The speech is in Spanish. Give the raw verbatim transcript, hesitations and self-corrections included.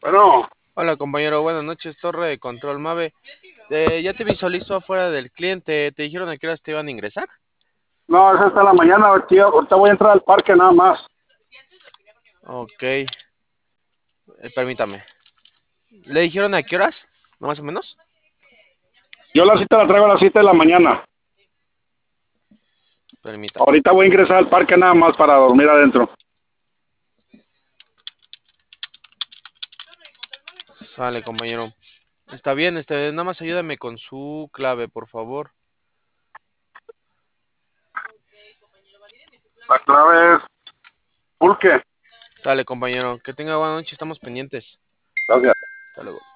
Bueno, Hola compañero, buenas noches, Torre de Control Mave. Eh, ya te visualizo afuera del cliente, ¿te dijeron a qué horas te iban a ingresar? no, es hasta la mañana, tío. Ahorita voy a entrar al parque nada más. Ok, eh, permítame. ¿Le dijeron a qué horas? ¿No más o menos? Yo la cita la traigo a las siete de la mañana. Permítame. Ahorita voy a ingresar al parque nada más para dormir adentro. Sale compañero. Está bien, este, nada más ayúdame con su clave, por favor. La clave es pulque. Sale compañero, que tenga buena noche, estamos pendientes. Gracias. Hasta luego.